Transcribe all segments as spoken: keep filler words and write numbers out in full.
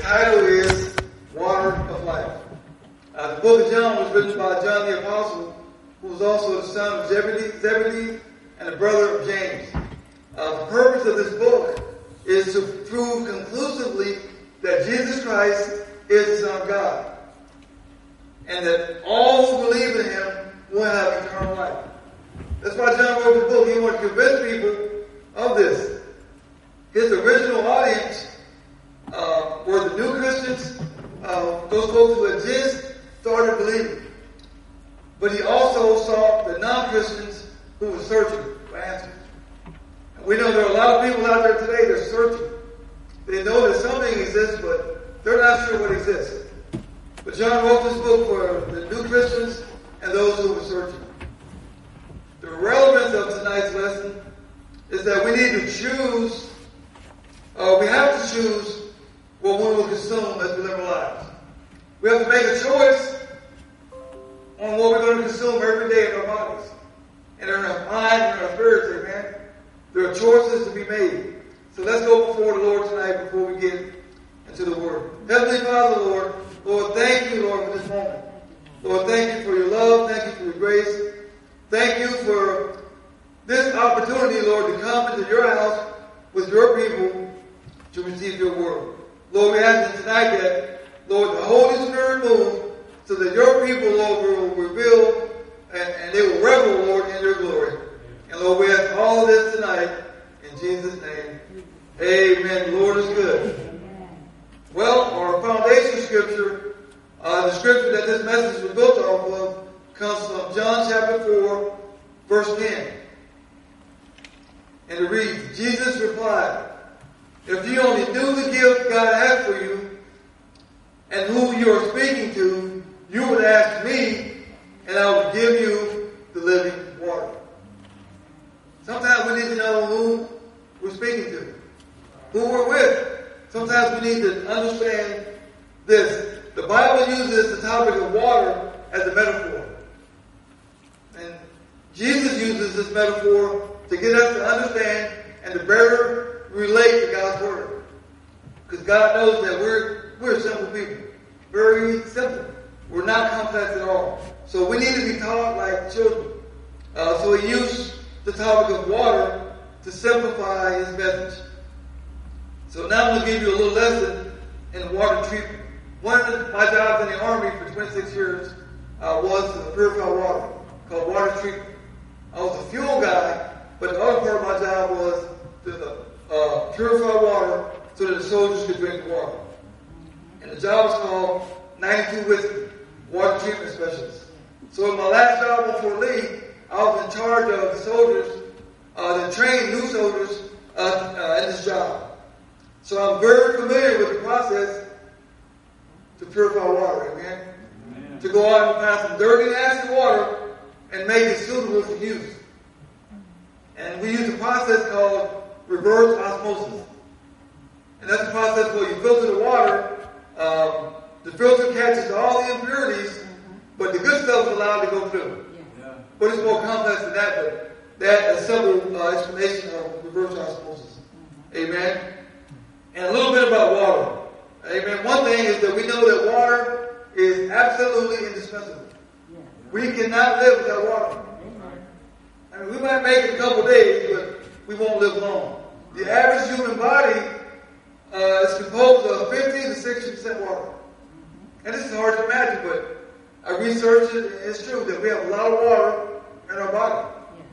title is Water of Life. Uh, the book of John was written by John the Apostle, who was also the son of Zebedee, Zebedee and the brother of James. Uh, the purpose of this book is to prove conclusively that Jesus Christ is the Son of God, and that all who believe in Him will have eternal life. That's why John wrote the book. He wanted to convince people of this. His original audience uh, were the new Christians, uh, those folks who had just started believing. But he also saw the non-Christians who were searching for answers. And we know there are a lot of people out there today that are searching. They know that something exists, but they're not sure what exists. But John wrote this book for the new Christians and those who were searching. The relevance of tonight's lesson is that we need to choose, uh, we have to choose what we will consume as we live our lives. We have to make a choice on what we're going to consume every day in our bodies, and in our minds and our spirits, amen. There are choices to be made. So let's go before the Lord tonight before we get into the Word. Heavenly Father, Lord, Lord, thank you, Lord, for this moment. Lord, thank you for your love. Thank you for your grace. Thank you for this opportunity, Lord, to come into your house with your people to receive your Word. Lord, we ask that tonight that, Lord, the Holy Spirit move so that your people, Lord, will reveal and, and they will revel, Lord, in your glory. And Lord, we ask all of this tonight in Jesus' name. Amen. The Lord is good. Well, our foundation scripture, uh, the scripture that this message was built off of, comes from John chapter four, verse ten. And it reads, Jesus replied, "If you only knew the gift God had for you and who you are speaking to, you would ask me, and I would give you the living water." Sometimes we need to know who we're speaking to, who we're with. Sometimes we need to understand this. The Bible uses the topic of water as a metaphor. And Jesus uses this metaphor to get us to understand and to better relate to God's Word. Because God knows that we're, we're simple people. Very simple. We're not complex at all. So we need to be taught like children. Uh, so he used the topic of water to simplify his message. So now I'm going to give you a little lesson in water treatment. One of my jobs in the Army for twenty-six years uh, was to purify water, called water treatment. I was a fuel guy, but the other part of my job was to uh, purify water so that the soldiers could drink water. And the job was called ninety-two Whiskey, water treatment specialist. So in my last job before Lee, I was in charge of the soldiers, uh, to train new soldiers uh, uh, in this job. So I'm very familiar with the process to purify water, amen? Amen. To go out and find some dirty, nasty water and make it suitable for use. And we use a process called reverse osmosis. And that's a process where you filter the water. Um, the filter catches all the impurities, but the good stuff is allowed to go through. Yeah. But it's more complex than that, but that is a simple uh, explanation of reverse osmosis. Mm-hmm. Amen? And a little bit about water. Amen. One thing is that we know that water is absolutely indispensable. Yeah. We cannot live without water. I mean, we might make it a couple days, but we won't live long. The average human body uh, is composed of fifty to sixty percent water. And this is hard to imagine, but I researched it, and it's true that we have a lot of water in our body.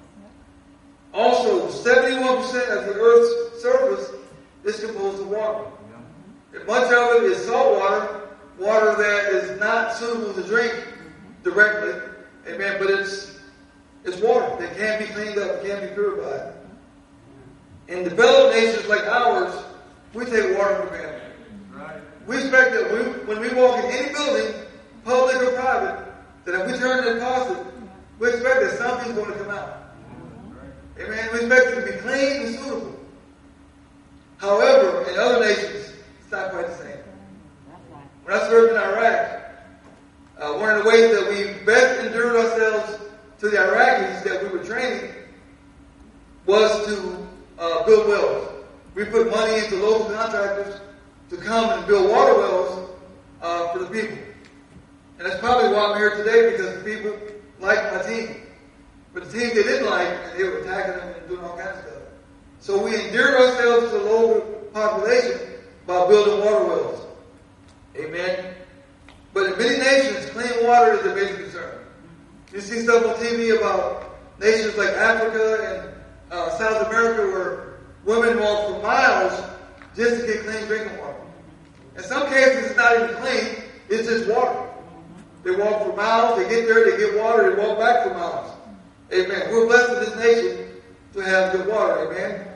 Also, seventy-one percent of the Earth's surface is composed of water. And much of it is salt water, water that is not suitable to drink directly, amen, but it's it's water that can be cleaned up, can be purified. In developed nations like ours, we take water for granted. Right. We expect that we, when we walk in any building, public or private, that if we turn the faucet, we expect that something's going to come out. Amen. We expect it to be clean and suitable. However, in other nations, it's not quite the same. When I served in Iraq, uh, one of the ways that we best endured ourselves to the Iraqis that we were training was to uh, build wells. We put money into local contractors to come and build water wells uh, for the people. And that's probably why I'm here today, because the people like my team. But the team they didn't like, and they were attacking them and doing all kinds of stuff. So we endeared ourselves to the local population by building water wells. Amen. But in many nations, clean water is a major concern. You see stuff on T V about nations like Africa and uh, South America where women walk for miles just to get clean drinking water. In some cases, it's not even clean. It's just water. They walk for miles. They get there. They get water. They walk back for miles. Amen. We're blessed in this nation to have good water. Amen.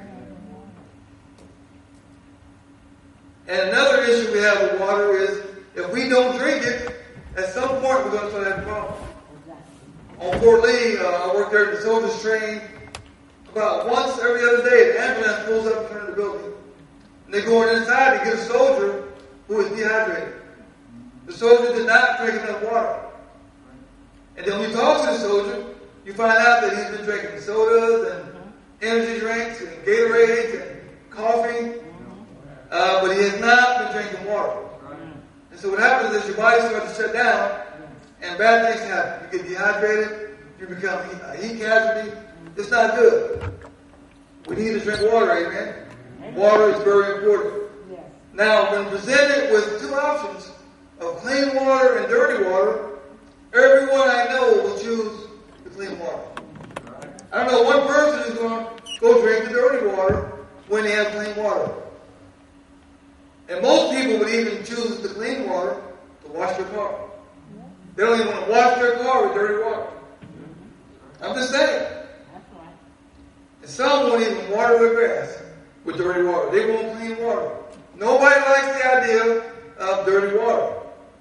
And another issue we have with water is if we don't drink it, at some point we're going to start having problems. On Fort Lee, uh, I worked there at the soldiers train. About once every other day, the ambulance pulls up in front of the building. And they go inside to get a soldier who is dehydrated. The soldier did not drink enough water. And then when you talk to the soldier, you find out that he's been drinking sodas and energy drinks and Gatorades and coffee. Uh, but he has not been drinking water. And so what happens is your body starts to shut down and bad things happen. You get dehydrated, you become a heat casualty. It's not good. We need to drink water, amen? Water is very important. Now, when presented with two options of clean water and dirty water, everyone I know will choose the clean water. I don't know one person who's going to go drink the dirty water when they have clean water. And most people would even choose the clean water to wash their car. They don't even want to wash their car with dirty water. I'm just saying. And some won't even water their grass with dirty water. They want clean water. Nobody likes the idea of dirty water.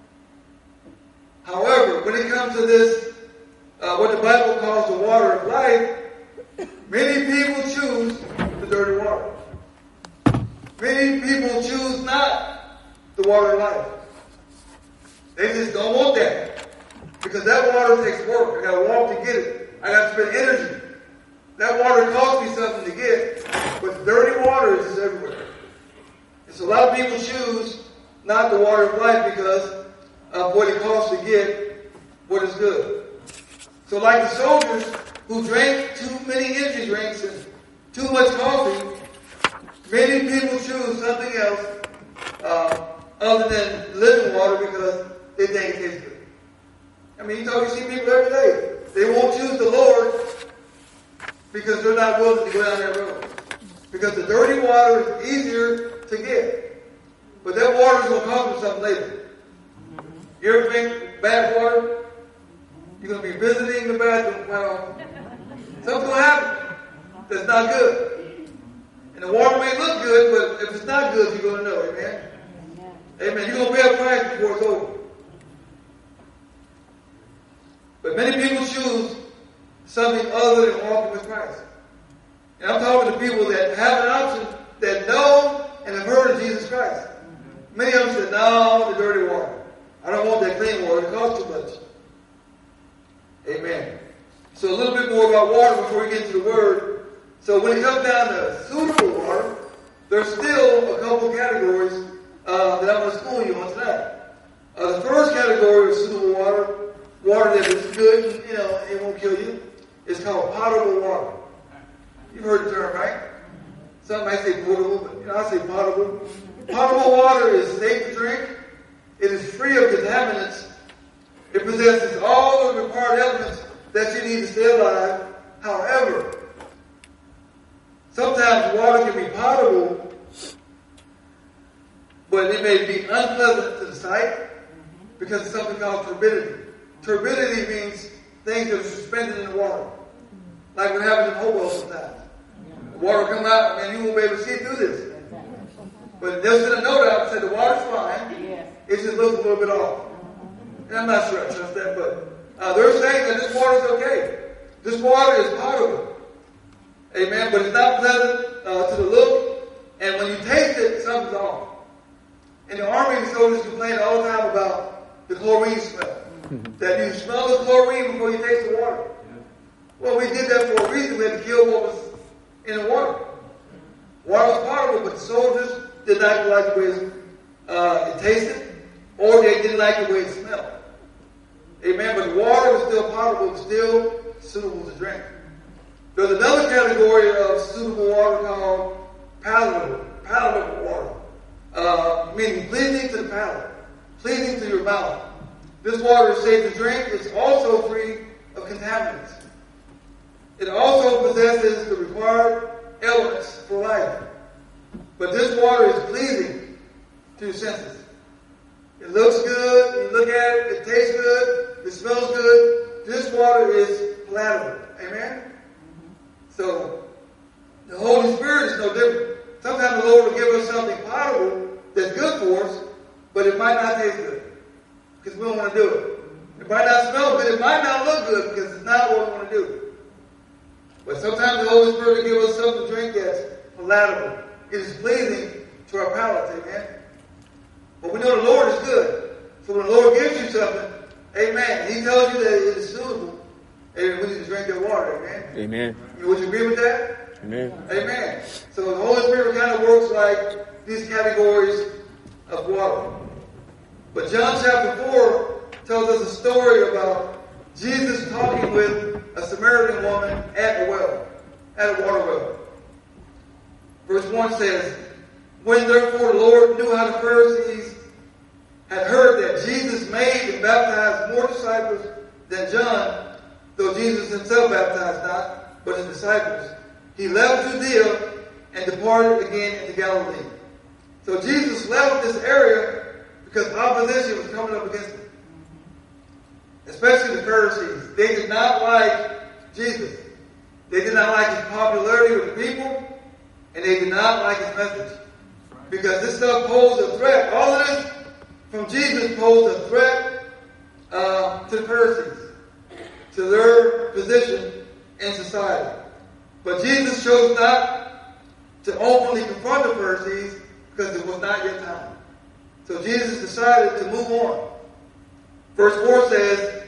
However, when it comes to this, uh, what the Bible calls the water of life, many people choose the dirty water. Many people choose not the water of life. They just don't want that. Because that water takes work. I gotta walk to get it. I gotta spend energy. That water costs me something to get. But dirty water is just everywhere. And so a lot of people choose not the water of life because of what it costs to get what is good. So like the soldiers who drank too many energy drinks and too much coffee, many people choose something else uh, other than living water because they think it tastes good. I mean, you talk, you see people every day. They won't choose the Lord because they're not willing to go down that road. Because the dirty water is easier to get. But that water is going to cost you something later. You ever drink bad water? You're going to be visiting the bathroom. Well, something's going to happen that's not good. And the water may look good, but if it's not good, you're going to know. Amen? Amen. You're going to pay a price before it's over. But many people choose something other than walking with Christ. And I'm talking to people that have an option, that know and have heard of Jesus Christ. Many of them said, no, the dirty water. I don't want that clean water. It costs too much. Amen. So a little bit more about water before we get into the Word. So when it comes down to suitable water, there's still a couple categories uh, that I'm going to school you on tonight. Uh, the first category of suitable water, water that is good, you know, it won't kill you, is called potable water. You've heard the term, right? Some might say potable, but you know, I say potable. Potable water is safe to drink. It is free of contaminants. It possesses all the required elements that you need to stay alive. However, sometimes water can be potable, but it may be unpleasant to the sight because of something called turbidity. Turbidity means things that are suspended in the water. Like what happens in Hopewell sometimes. The water come out and you won't be able to see through this. But they'll send a note out and say the water's fine. It just looks a little bit off. And I'm not sure I trust that, but uh, they're saying that this water is okay. This water is potable. Amen. But it's not pleasant uh, to the look. And when you taste it, something's off. In the Army, the soldiers complain all the time about the chlorine smell. That you smell the chlorine before you taste the water. Well, we did that for a reason. We had to kill what was in the water. Water was potable, but the soldiers did not like the way uh, it tasted, or they didn't like the way it smelled. Amen. But the water was still potable, was still suitable to drink. There's another category of suitable water called palatable, palatable water, uh, meaning pleasing to the palate, pleasing to your mouth. This water is safe to drink. It's also free of contaminants. It also possesses the required elements for life. But this water is pleasing to your senses. It looks good. You look at it. It tastes good. It smells good. This water is palatable. Amen? So, the Holy Spirit is no different. Sometimes the Lord will give us something potable that's good for us, but it might not taste good because we don't want to do it. It might not smell good. It might not look good because it's not what we want to do. But sometimes the Holy Spirit will give us something to drink that's palatable. It is pleasing to our palates. Amen? But we know the Lord is good. So when the Lord gives you something, amen, He tells you that it is suitable, and we need to drink that water. Amen? Amen. Would you agree with that? Amen. Amen. So the Holy Spirit kind of works like these categories of water. But John chapter four tells us a story about Jesus talking with a Samaritan woman at a well, at a water well. Verse one says, when therefore the Lord knew how the Pharisees had heard that Jesus made and baptized more disciples than John, though Jesus himself baptized not, but his disciples, he left Judea and departed again into Galilee. So Jesus left this area because opposition was coming up against him. Especially the Pharisees. They did not like Jesus. They did not like his popularity with the people, and they did not like his message. Because this stuff posed a threat. All of this from Jesus posed a threat uh, to the Pharisees, to their position in society. But Jesus chose not to openly confront the Pharisees because it was not yet time. So Jesus decided to move on. Verse four says,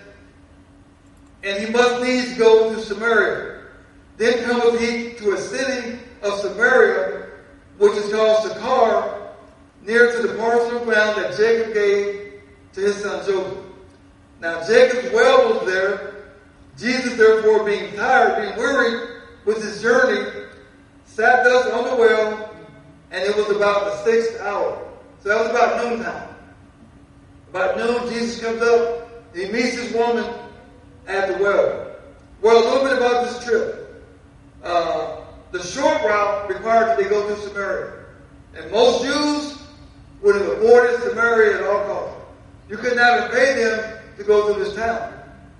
and he must needs go to Samaria. Then cometh he to a city of Samaria, which is called Sychar, near to the parcel of ground that Jacob gave to his son Joseph. Now Jacob's well was there. Jesus, therefore, being tired, being weary with his journey, sat thus on the well, and it was about the sixth hour. So that was about noontime. About noon, Jesus comes up, and he meets this woman at the well. Well, a little bit about this trip. Uh, the short route required that they go through Samaria. And most Jews would have avoided Samaria at all costs. You could not have paid them to go through this town.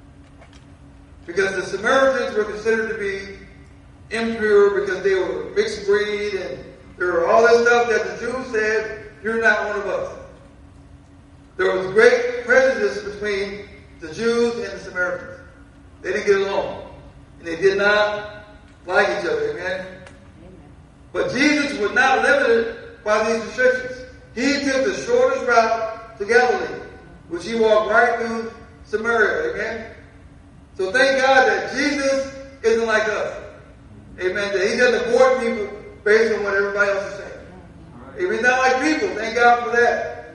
Because the Samaritans were considered to be impure because they were mixed breed and there were all this stuff that the Jews said, you're not one of us. There was great prejudice between the Jews and the Samaritans. They didn't get along. And they did not like each other. Amen? Amen. But Jesus was not limited by these restrictions. He took the shortest route to Galilee, which he walked right through Samaria. Amen? So thank God that Jesus isn't like us. Amen. That he doesn't avoid people based on what everybody else is saying. If he's not like people, thank God for that.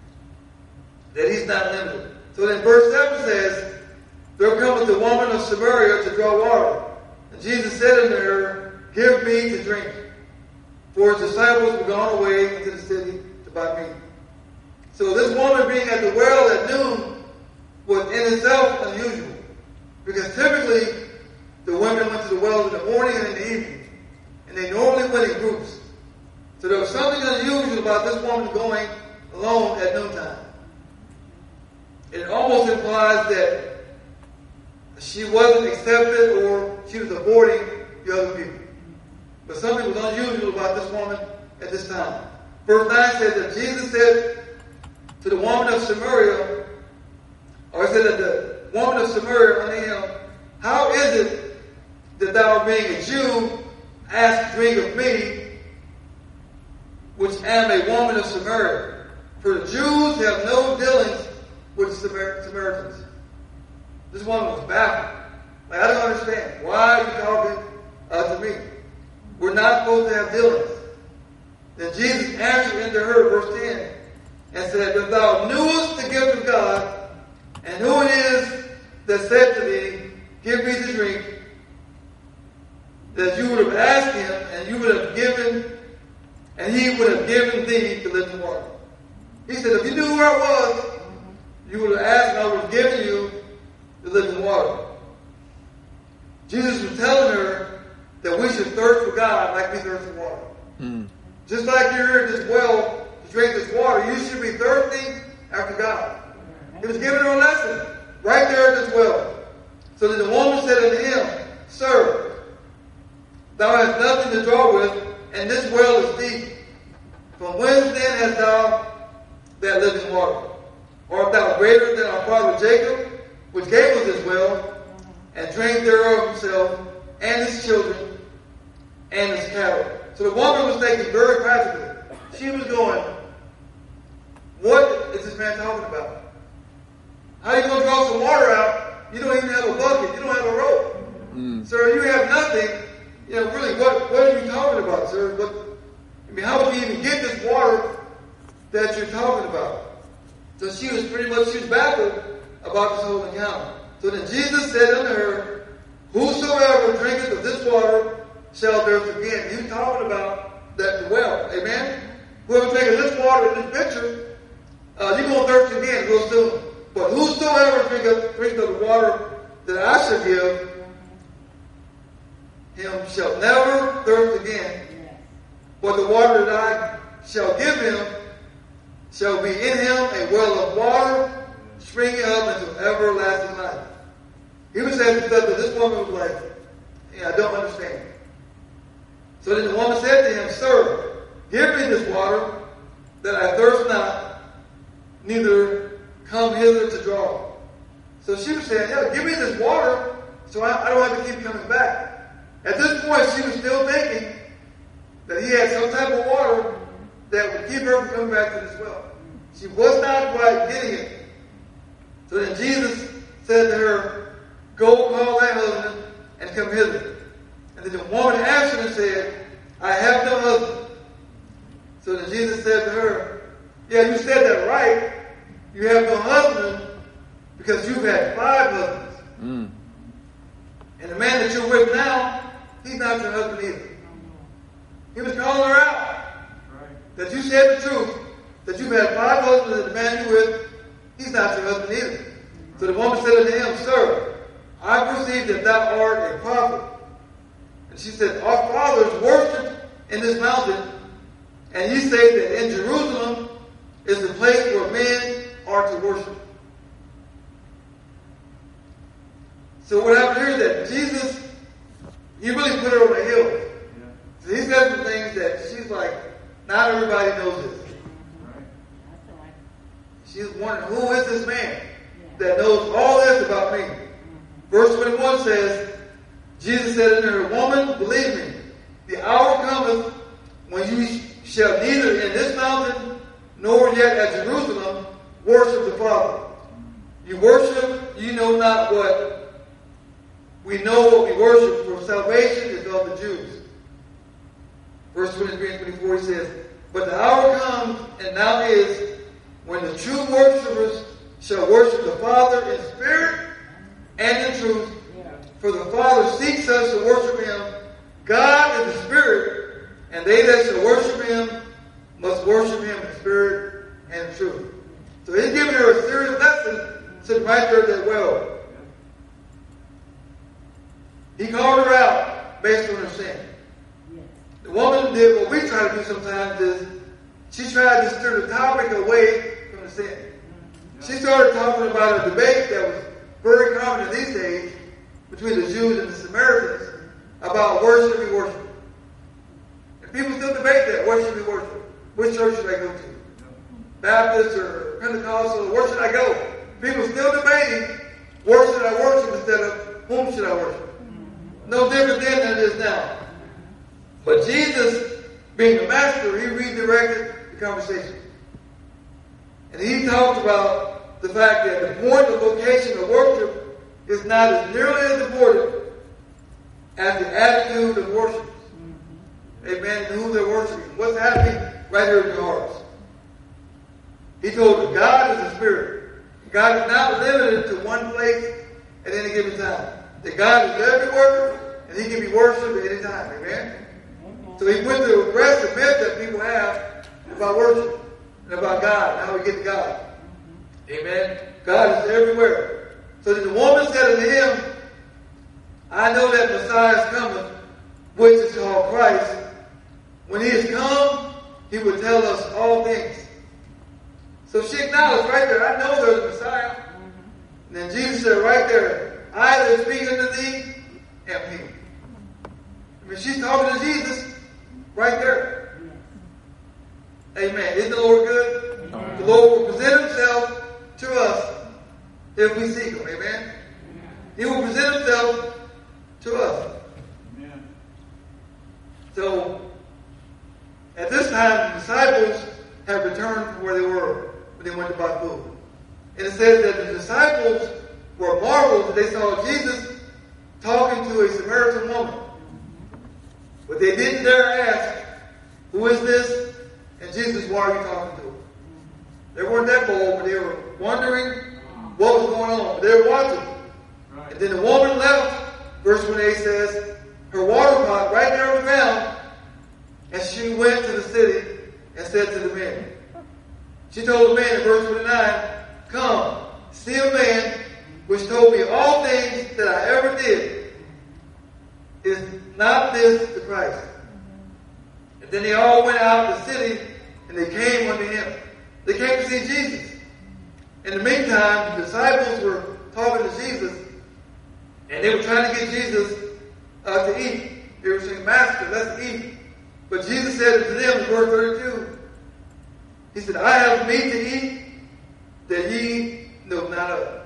That he's not limited. So then verse seven says, there cometh the woman of Samaria to draw water. And Jesus said unto her, give me to drink. For his disciples were gone away into the city to buy meat. So this woman being at the well at noon was in itself unusual. Because typically, the women went to the wells in the morning and in the evening. And they normally went in groups. So there was something unusual about this woman going alone at noontime. It almost implies that she wasn't accepted or she was avoiding the other people. But something was unusual about this woman at this time. Verse nine says that Jesus said to the woman of Samaria, or he said that the woman of Samaria unto him, how is it that thou, being a Jew, ask drink of me, which am a woman of Samaria? For the Jews have no dealings with the Samaritans. This woman was baffled. Like, I don't understand. Why are you talking uh, to me? We're not supposed to have dealings. Then Jesus answered unto her, verse ten, and said, if thou knewest the gift of God, and who it is that said to thee, give me to drink, that you would have asked him, and you would have given, and he would have given thee the living water. He said, if you knew where I was, you would have asked, and I would have given you the living water. Jesus was telling her that we should thirst for God like we thirst for water. Mm. Just like you're here at this well to drink this water, you should be thirsty after God. He was giving her a lesson right there at this well. So that the woman said unto him, Sir, thou hast nothing to draw with, and this well is deep. From whence then hast thou that living water? Art thou greater than our father Jacob, which gave us this well, and drank thereof himself, and his children, and his cattle? So the woman was thinking very practically. She was going, what is this man talking about? How are you going to draw some water out? You don't even have a bucket. You don't have a rope. Mm. Sir, you have nothing. You know, really, what, what are you talking about, sir? But, I mean, how would you even get this water that you're talking about? So she was pretty much, she was baffled about this whole encounter. So then Jesus said unto her, whosoever drinketh of this water shall thirst again. He was talking about that well. Amen? Whoever drinketh this water in this picture, uh, you're going to thirst again real soon. But whosoever drinketh, drinketh of the water that I shall give, him shall never thirst again. But the water that I shall give him shall be in him a well of water, springing up into everlasting life. He was saying stuff that this woman was like, yeah, I don't understand. So then the woman said to him, Sir, give me this water, that I thirst not, neither come hither to draw. So she was saying, yeah, give me this water, so I, I don't have to keep coming back. At this point, she was still thinking that he had some type of water that would keep her from coming back to this well. She was not quite getting it. So then Jesus said to her, Go call thy husband and come hither. And then the woman answered and said, I have no husband. So then Jesus said to her, yeah, you said that right. You have no husband because you've had five husbands. Mm. And the man that you're with now, he's not your husband either. He was calling her out. Right. That you said the truth. That you've had five husbands and the man you're with, he's not your husband either. So the woman said unto him, Sir, I perceive that thou art a prophet. And she said, Our fathers worshipped in this mountain, and ye say that in Jerusalem is the place where men are to worship. So what happened here is that Jesus, he really put her on a hill. Yeah. So he's got some things that she's like, not everybody knows this. Right. She's wondering, who is this man that knows all this about me? Verse twenty-one says, Jesus said unto her, Woman, believe me, the hour cometh when you shall neither in this mountain nor yet at Jerusalem worship the Father. You worship, you know not what. We know what we worship, for salvation is of the Jews. Verse twenty-three and twenty-four, he says, But the hour comes, and now is, when the true worshipers shall worship the Father in spirit and in truth. For the Father seeks us to worship him. God is the Spirit, and they that shall worship him must worship him in spirit and in truth. So he's giving her a serious lesson sitting right there at that well. He called her out based on her sin. The woman did what we try to do sometimes is she tried to steer the topic away from the sin. She started talking about a debate that was very common in these days between the Jews and the Samaritans about worship and worship. And people still debate that, worship and worship. Which church should I go to? Baptist or Pentecostal, where should I go? People still debating, where should I worship instead of whom should I worship? No different then than it is now. But Jesus, being the master, he redirected the conversation. And he talked about the fact that the point of vocation of worship is not as nearly as important as the attitude of worship. Mm-hmm. Amen. And who they're worshiping. What's happening right here in your hearts. He told her God is a spirit. God is not limited to one place at any given time. That God is everywhere and he can be worshipped at any time. Amen? So he put the aggressive myth that people have about worship and about God and how we get to God. Amen? God is everywhere. So then the woman said unto him, I know that Messiah is coming, which is called Christ. When he is come, he will tell us all things. So she acknowledged right there, I know there's a Messiah. Mm-hmm. And then Jesus said right there, I that speak unto thee am he. I mean, she's talking to Jesus right there. Amen. Isn't the Lord good? Amen. The Lord will present himself to us if we seek him. Amen. Amen. He will present himself to us. Amen. So, at this time, the disciples have returned from where they were when they went to buy food. And it says that the disciples were marveled that they saw Jesus talking to a Samaritan woman. But they didn't dare ask, who is this? And Jesus, why are you talking to her? They weren't that bold, but they were wondering what was going on. But they were watching. Right. And then the woman left. Verse twenty-eight says, her water pot right there on the ground, and she went to the city and said to the men. She told the man in verse twenty-nine, come, see a man which told me all things that I ever did. Is not this the Christ? And then they all went out of the city and they came unto him. They came to see Jesus. In the meantime, the disciples were talking to Jesus and they were trying to get Jesus uh, to eat. They were saying, Master, let's eat. But Jesus said to them in verse thirty-two, he said, I have meat to eat that ye know not of.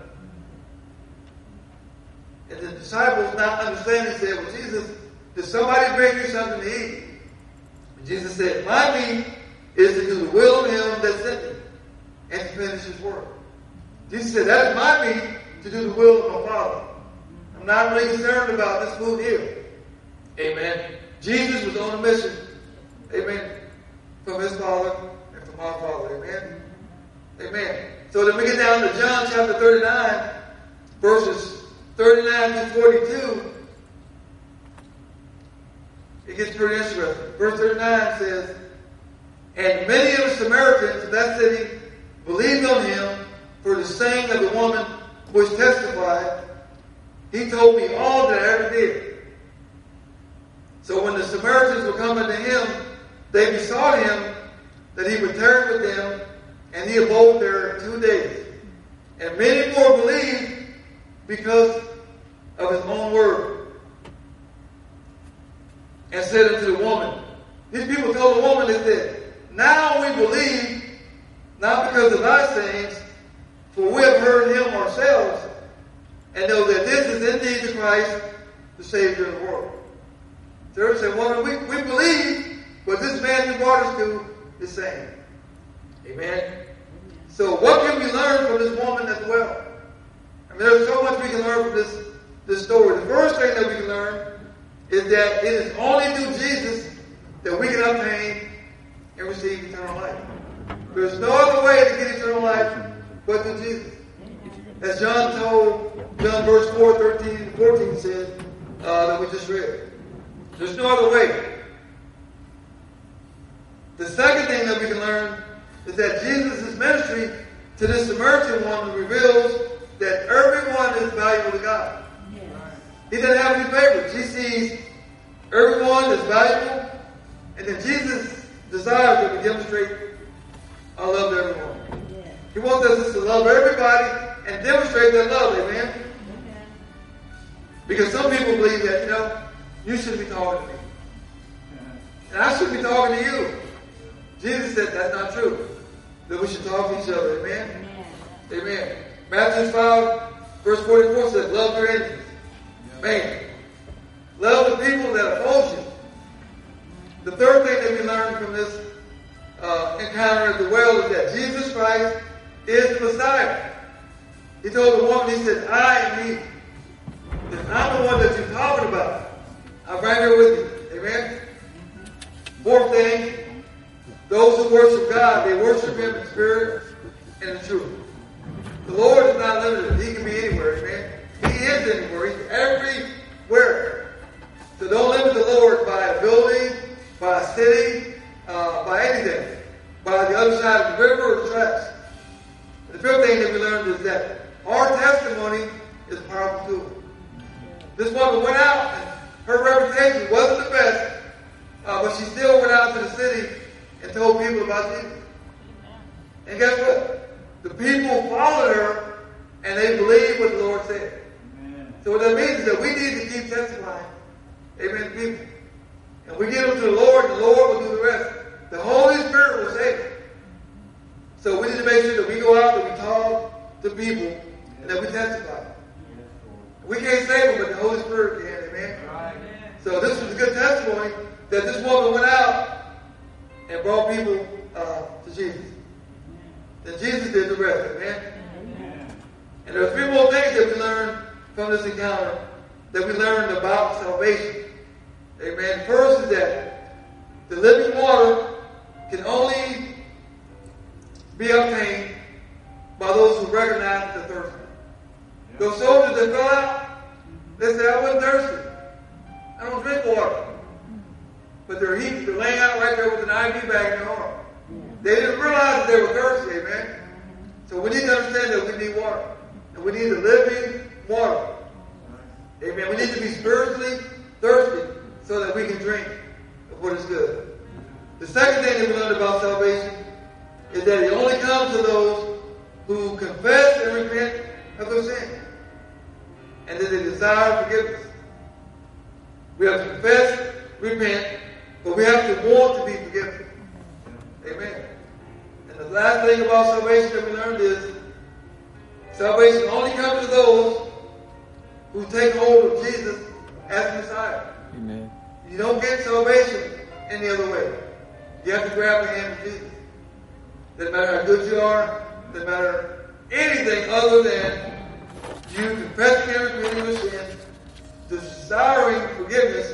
And the disciples, not understanding, said, well, Jesus, did somebody bring you something to eat? And Jesus said, my meat is to do the will of him that sent me and to finish his work. Jesus said, that is my meat to do the will of my Father. I'm not really concerned about this food here. Amen. Jesus was on a mission. Amen. From his Father and from our Father. Amen. Amen. So then we get down to John chapter thirty-nine, verses thirty-nine to forty-two. It gets pretty interesting. Verse thirty-nine says, and many of the Samaritans of that city believed on him for the saying of the woman which testified, he told me all that I ever did. So when the Samaritans were coming to him, they besought him that he would tarry with them, and he abode there two days. And many more believed because of his own word. And said unto the woman, these people told the woman, they said, now we believe, not because of thy sayings, for we have heard him ourselves, and know that this is indeed the Christ, the Savior of the world. So they said, well, we, we believe, but this man you brought us to is saying. Amen. So what can we learn from this woman as well? I mean, there's so much we can learn from this, this story. The first thing that we can learn is that it is only through Jesus that we can obtain and receive eternal life. There's no other way to get eternal life but through Jesus. As John told, John verse four, thirteen and fourteen said, uh, that we just read. There's no other way. The second thing that we can learn is that Jesus' ministry to this Samaritan woman reveals that everyone is valuable to God. Yes. He doesn't have any favorites. He sees everyone as valuable, and then Jesus desires that we demonstrate our love to everyone. Yes. He wants us to love everybody and demonstrate that love, amen? Okay. Because some people believe that, you know, you shouldn't be talking to me. And I shouldn't be talking to you. Jesus said that's not true. That we should talk to each other, amen? Amen. Amen. Matthew five, verse forty-four says, love your enemies. Man. Love the people that oppose you. The third thing that we learn from this uh, encounter at the well is that Jesus Christ is the Messiah. He told the woman, he said, I am he. And I'm the one that you're talking about. I'm right here with you. Amen? Fourth thing, those who worship God, they worship him in spirit and the truth. The Lord is not limited. He can be anywhere, amen. He is anywhere. He's everywhere. So don't limit the Lord by a building, by a city, uh, by anything. By the other side of the river or the tracks. The fifth thing that we learned is that our testimony is a powerful tool. This woman went out and her reputation wasn't the best, uh, but she still went out to the city and told people about Jesus. And guess what? The people followed her and they believed what the Lord said. Amen. So what that means is that we need to keep testifying. Amen to people. And we give them to the Lord and the Lord will do the rest. The Holy Spirit will save them. So we need to make sure that we go out and we talk to people and that we testify. We can't save them, but the Holy Spirit can. Amen. Right. So this was a good testimony that this woman went out and brought people uh, to Jesus. Then Jesus did the rest. Amen. Amen. And there are three more things that we learned from this encounter that we learned about salvation. Amen. First is that the living water can only be obtained by those who recognize the thirst. Those soldiers that fell out, they said, I wasn't thirsty. I don't drink water. But they're heated. They're laying out right there with an I V bag in their arm. They didn't realize that they were thirsty, amen? So we need to understand that we need water. And we need the living water. Amen. We need to be spiritually thirsty so that we can drink of what is good. The second thing that we learned about salvation is that it only comes to those who confess and repent of their sin. And that they desire forgiveness. We have to confess, repent, but we have to want to be forgiven. Amen. And the last thing about salvation that we learned is salvation only comes to those who take hold of Jesus as Messiah. Amen. You don't get salvation any other way. You have to grab the hand of Jesus. Doesn't matter how good you are, doesn't matter anything other than you confessing and repenting of your sin, desiring forgiveness,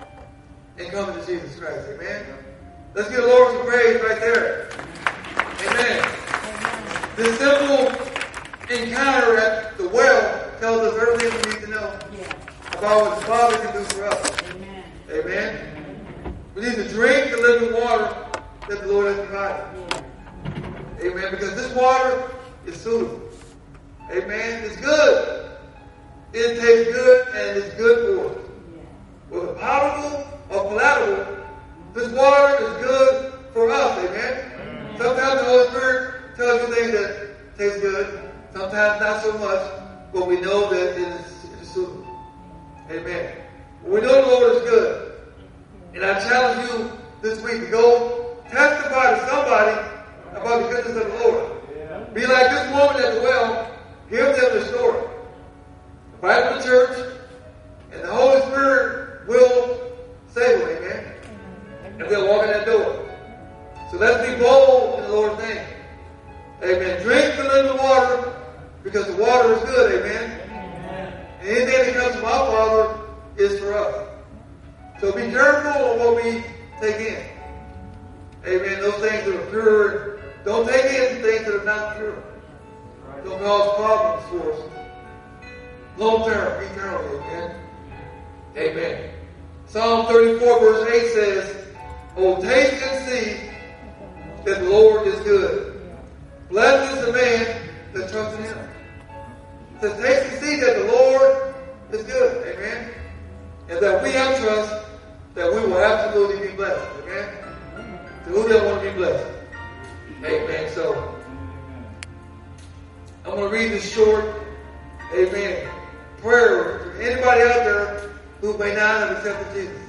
and coming to Jesus Christ. Amen. Let's give the Lord some praise right there. Amen. This simple encounter at the well tells us everything we need to know about what the Father can do for us. Amen. Amen. We need to drink the living water that the Lord has provided. Amen. Because this water is suitable. Amen. It's good. It tastes good and it's good for us. Whether palatable or palatable, this water is good for us. Amen. Sometimes the Holy Spirit tells you things that taste good. Sometimes not so much, but we know that it is, it is suitable. Amen. We know the Lord is good. And I challenge you this week to go testify to somebody about the goodness of the Lord. Yeah. Be like this woman at the well. Give them the story. Invite them to church, and the Holy Spirit will save them. Amen. And they'll walk in that door. So let's be bold in the Lord's name. Amen. Drink the living water because the water is good. Amen. Amen. And anything that comes from our Father is for us. So be careful of what we take in. Amen. Those things that are pure. Don't take in things that are not pure. Don't cause problems for us. Long term, eternally. Amen. Amen. Psalm thirty-four verse eight says, "Oh, taste and see that the Lord is good. Blessed is the man that trusts in him." It says, taste and see that the Lord is good. Amen. And that we have trust that we will absolutely be blessed. Amen. So who doesn't want to be blessed? Amen. So I'm going to read this short, amen, prayer to anybody out there who may not have accepted Jesus.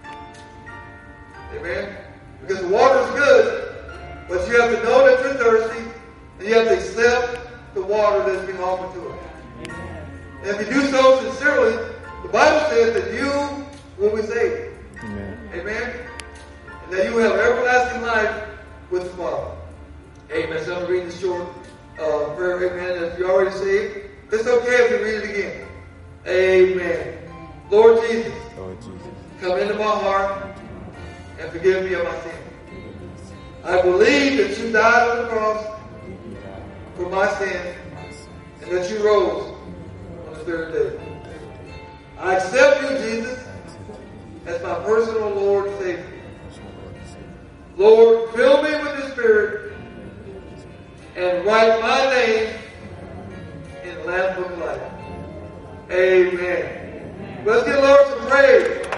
Amen. Because the water is good, but you have to know that you're thirsty, and you have to accept the water that's being offered to us. And if you do so sincerely, the Bible says that you will be saved. Amen. Amen. And that you will have everlasting life with the Father. Amen. So I'm going to read this short uh, prayer. Amen. If you're already saved, it's okay if you read it again. Amen. Lord Jesus, Lord Jesus, come into my heart and forgive me of my sin. I believe that you died on the cross for my sins and that you rose on the third day. I accept you, Jesus, as my personal Lord and Savior. Lord, fill me with the Spirit and write my name in the Lamb Book of Life. Amen. Let's give the Lord some praise.